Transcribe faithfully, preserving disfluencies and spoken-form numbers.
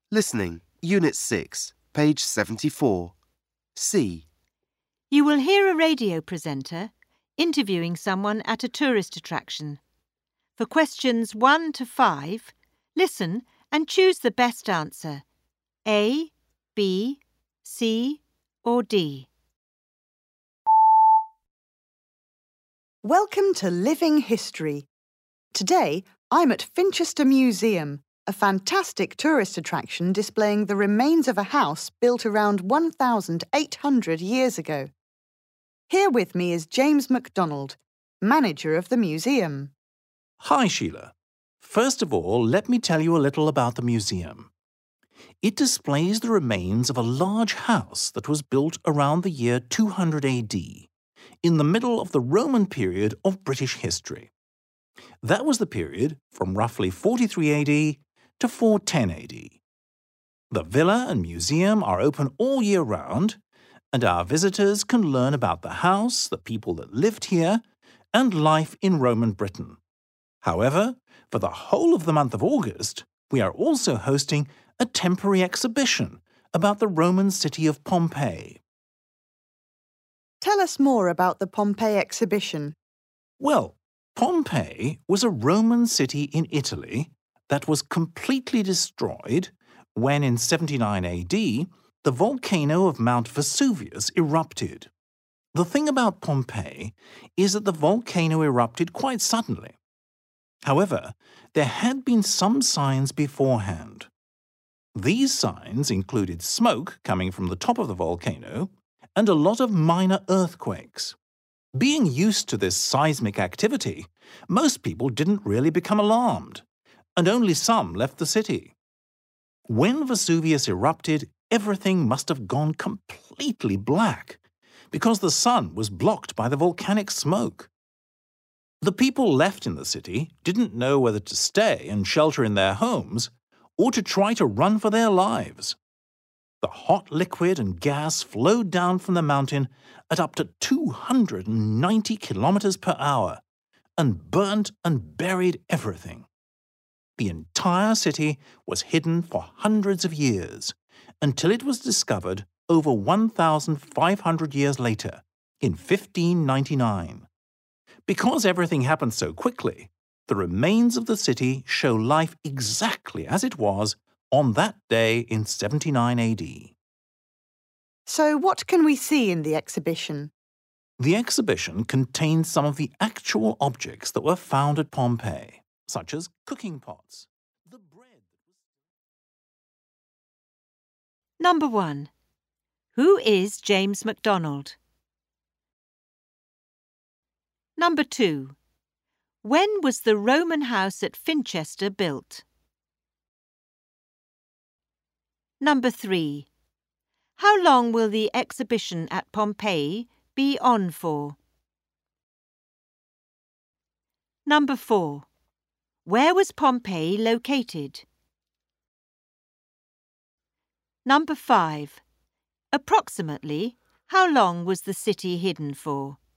Listening, Unit six, page seventy-four. C. You will hear a radio presenter interviewing someone at a tourist attraction. For questions one to five, listen and choose the best answer, A, B, C or D. Welcome to Living History. Today, I'm at Finchester Museum, a fantastic tourist attraction displaying the remains of a house built around one thousand eight hundred years ago. Here with me is James MacDonald, manager of the museum. Hi, Sheila. First of all, let me tell you a little about the museum. It displays the remains of a large house that was built around the year two hundred A D, in the middle of the Roman period of British history. That was the period from roughly forty-three A D to four ten A D. The villa and museum are open all year round, and our visitors can learn about the house, the people that lived here, and life in Roman Britain. However, for the whole of the month of August, we are also hosting a temporary exhibition about the Roman city of Pompeii. Tell us more about the Pompeii exhibition. Well, Pompeii was a Roman city in Italy that was completely destroyed when in seventy-nine A D the volcano of Mount Vesuvius erupted. The thing about Pompeii is that the volcano erupted quite suddenly. However, there had been some signs beforehand. These signs included smoke coming from the top of the volcano and a lot of minor earthquakes. Being used to this seismic activity, most people didn't really become alarmed, and only some left the city. When Vesuvius erupted, everything must have gone completely black, because the sun was blocked by the volcanic smoke. The people left in the city didn't know whether to stay and shelter in their homes or to try to run for their lives. The hot liquid and gas flowed down from the mountain at up to two hundred ninety kilometers per hour and burnt and buried everything. The entire city was hidden for hundreds of years until it was discovered over one thousand five hundred years later, in fifteen ninety-nine. Because everything happened so quickly, the remains of the city show life exactly as it was on that day in seventy-nine A D. So what can we see in the exhibition? The exhibition contains some of the actual objects that were found at Pompeii, such as cooking pots, the bread. Number one. Who is James MacDonald? Number two. When was the Roman house at Finchester built? Number three. How long will the exhibition at Pompeii be on for? Number four. Where was Pompeii located? Number five. Approximately, how long was the city hidden for?